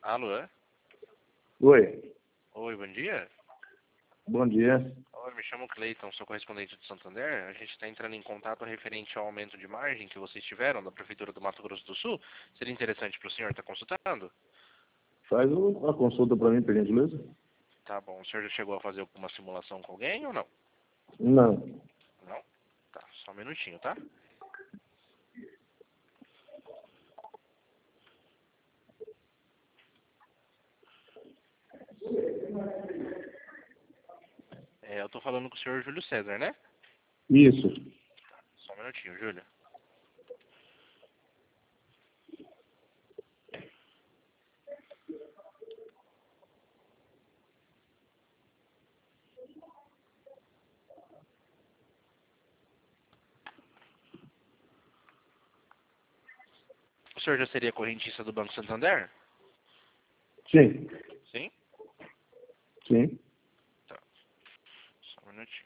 Alô? Oi, Oi, bom dia. bom dia. Oi, me chamo Cleiton, sou correspondente do Santander. A gente está entrando em contato referente ao aumento de margem que vocês tiveram da Prefeitura do Mato Grosso do Sul. Seria interessante para o senhor estar consultando? Faz uma consulta para mim, por gentileza? Tá bom. O senhor já chegou a fazer alguma simulação com alguém ou não? Não. Não? Tá, só um minutinho, tá? Eu tô falando com o senhor Júlio César, né? Isso. Só um minutinho, Júlio. O senhor já seria correntista do Banco Santander? Sim. Sim? Sim. Tá, só um minutinho.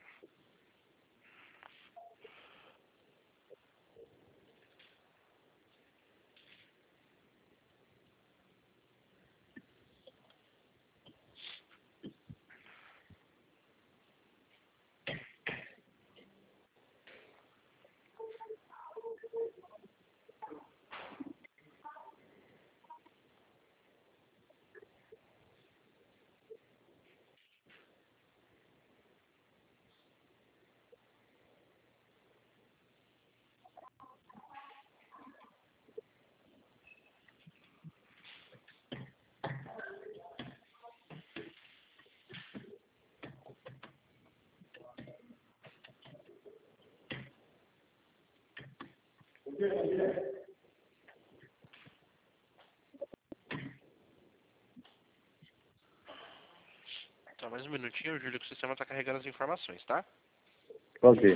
Só mais um minutinho, Júlio, que o sistema está carregando as informações, tá? Ok.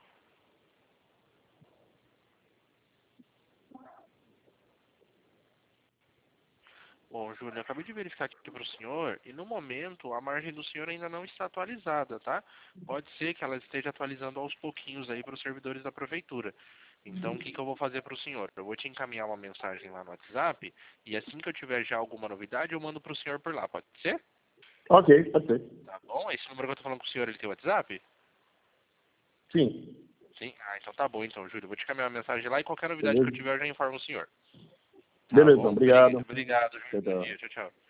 Bom, Júlio, eu acabei de verificar aqui para o senhor e no momento a margem do senhor ainda não está atualizada, tá? Pode ser que ela esteja atualizando aos pouquinhos aí para os servidores da prefeitura. Então, o que eu vou fazer para o senhor? Eu vou te encaminhar uma mensagem lá no WhatsApp e assim que eu tiver já alguma novidade, eu mando para o senhor por lá, pode ser? Ok, pode ser. Tá bom? Esse número que eu tô falando com o senhor, ele tem WhatsApp? Sim. Sim? Ah, então tá bom então, Júlio. Eu vou te encaminhar uma mensagem lá e qualquer novidade que eu Beleza? tiver eu já informo o senhor. Tá Beleza, então. bom? Obrigado. Obrigado, Júlio. Tchau, Bom tchau. dia. Tchau, tchau.